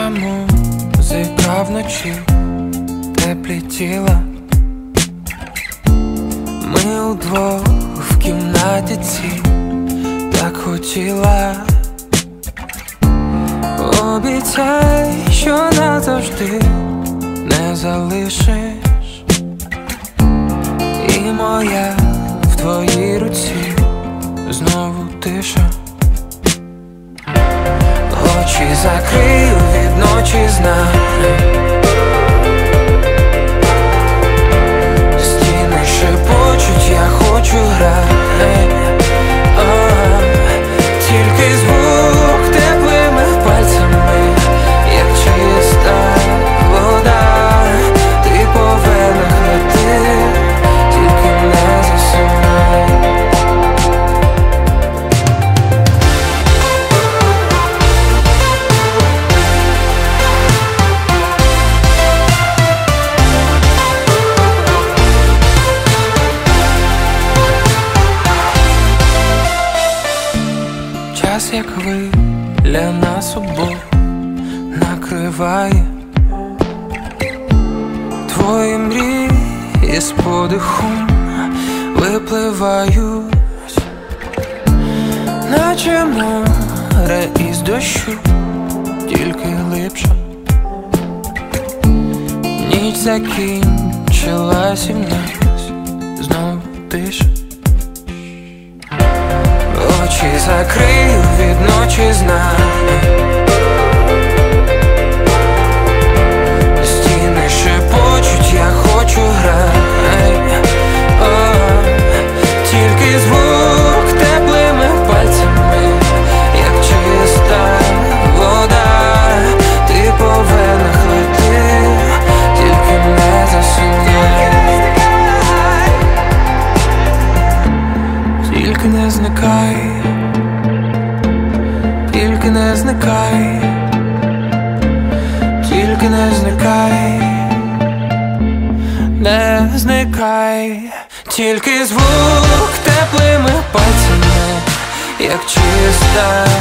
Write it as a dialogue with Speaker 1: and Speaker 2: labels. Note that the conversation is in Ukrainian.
Speaker 1: Наче музика вночі теплі тіла. Ми удвох в кімнаті цій так хотіла. Обіцяй, що назавжди не залишиш. І моя в твоїй руці знову тиша. Очі закрию від ночі знаю. Стіни шепочуть, я хочу грати. Тільки звук теплими пальцями, як чиста вода. Ти по венах лети, тільки не засинай. Час, як хвиля, нас обох накриває. Твої мрії з подихом випливають, наче море із дощу, тільки глибше. Ніч закінчилась і в нас знову тиша. Очі закрию від ночі знаю. Стіни шепочуть, я хочу грати. Тільки звук теплими пальцями, як чиста вода. Ти по венах лети, тільки не засинай. Тільки не зникай, тільки не зникай, тільки не зникай, не зникай. Тільки звук теплими пальцями, як чиста